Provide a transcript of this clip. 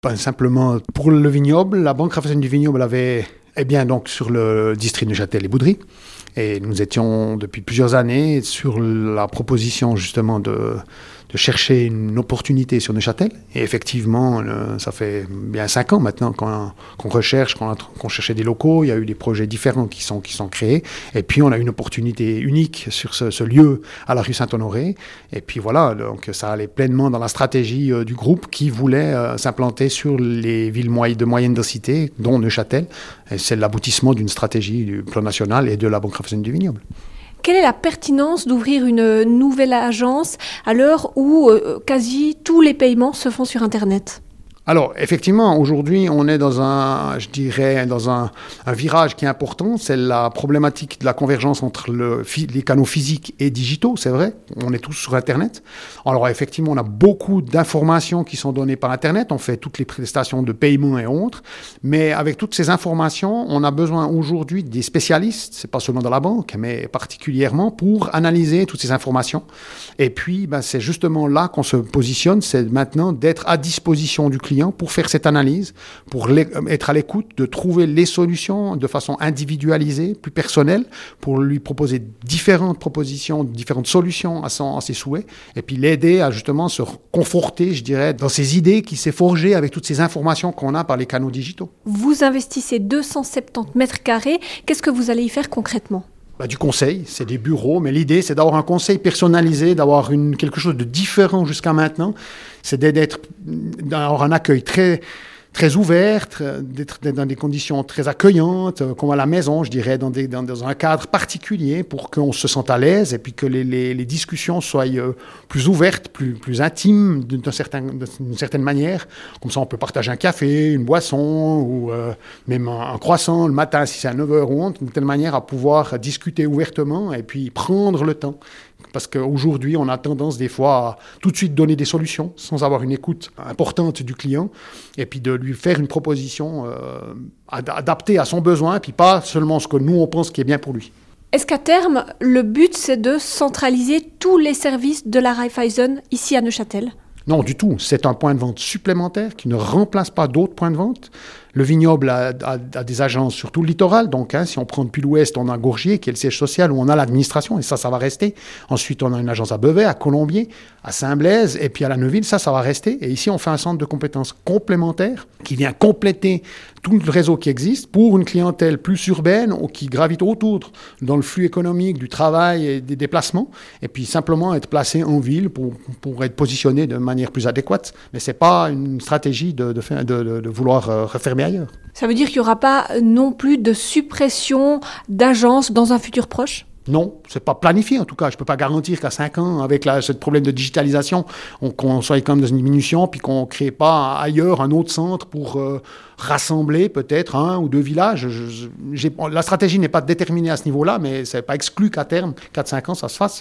Ben, simplement, pour le vignoble, la Banque Raiffeisen du vignoble avait, donc sur le district de Neuchâtel et Boudry. Et nous étions depuis plusieurs années sur la proposition justement de chercher une opportunité sur Neuchâtel. Et effectivement, ça fait bien 5 ans maintenant qu'on recherche, qu'on cherchait des locaux. Il y a eu des projets différents qui sont créés. Et puis, on a une opportunité unique sur ce lieu à la rue Saint-Honoré. Et puis voilà, donc ça allait pleinement dans la stratégie du groupe qui voulait s'implanter sur les villes de moyenne densité, dont Neuchâtel. Et c'est l'aboutissement d'une stratégie du plan national et de la Banque Raiffeisen du vignoble. Quelle est la pertinence d'ouvrir une nouvelle agence à l'heure où quasi tous les paiements se font sur Internet ? Alors, effectivement, aujourd'hui, on est dans un virage qui est important. C'est la problématique de la convergence entre les canaux physiques et digitaux, c'est vrai. On est tous sur Internet. Alors, effectivement, on a beaucoup d'informations qui sont données par Internet. On fait toutes les prestations de paiement et autres. Mais avec toutes ces informations, on a besoin aujourd'hui des spécialistes, c'est pas seulement dans la banque, mais particulièrement pour analyser toutes ces informations. Et puis, c'est justement là qu'on se positionne, c'est maintenant d'être à disposition du client pour faire cette analyse, pour être à l'écoute, de trouver les solutions de façon individualisée, plus personnelle, pour lui proposer différentes propositions, différentes solutions à ses souhaits, et puis l'aider à justement se conforter, je dirais, dans ses idées qui s'est forgées avec toutes ces informations qu'on a par les canaux digitaux. Vous investissez 270 mètres carrés. Qu'est-ce que vous allez y faire concrètement ? Du conseil, c'est des bureaux, mais l'idée, c'est d'avoir un conseil personnalisé, d'avoir quelque chose de différent jusqu'à maintenant. C'est d'avoir un accueil très, très ouvert, d'être dans des conditions très accueillantes, comme à la maison, je dirais, dans un cadre particulier pour qu'on se sente à l'aise et puis que les discussions soient plus ouvertes, plus intimes d'une certaine manière. Comme ça, on peut partager un café, une boisson ou même un croissant le matin si c'est à 9h ou autre, d'une telle manière à pouvoir discuter ouvertement et puis prendre le temps. Parce qu'aujourd'hui, on a tendance des fois à tout de suite donner des solutions sans avoir une écoute importante du client et puis de lui faire une proposition adaptée à son besoin et puis pas seulement ce que nous, on pense qui est bien pour lui. Est-ce qu'à terme, le but, c'est de centraliser tous les services de la Raiffeisen ici à Neuchâtel ? Non, du tout. C'est un point de vente supplémentaire qui ne remplace pas d'autres points de vente. Le vignoble a des agences sur tout le littoral. Donc, si on prend depuis l'ouest, on a Gourgier, qui est le siège social, où on a l'administration, et ça va rester. Ensuite, on a une agence à Beauvais, à Colombier, à Saint-Blaise, et puis à la Neuville, ça va rester. Et ici, on fait un centre de compétences complémentaire qui vient compléter tout le réseau qui existe pour une clientèle plus urbaine ou qui gravite autour dans le flux économique du travail et des déplacements. Et puis, simplement être placé en ville pour être positionné de manière plus adéquate. Mais ce n'est pas une stratégie de vouloir refermer ailleurs. Ça veut dire qu'il n'y aura pas non plus de suppression d'agences dans un futur proche ? Non, ce n'est pas planifié en tout cas. Je ne peux pas garantir qu'à 5 ans, avec ce problème de digitalisation, qu'on soit quand même dans une diminution, puis qu'on ne crée pas ailleurs un autre centre pour rassembler peut-être 1 ou 2 villages. La stratégie n'est pas déterminée à ce niveau-là, mais ce n'est pas exclu qu'à terme, 4-5 ans, ça se fasse.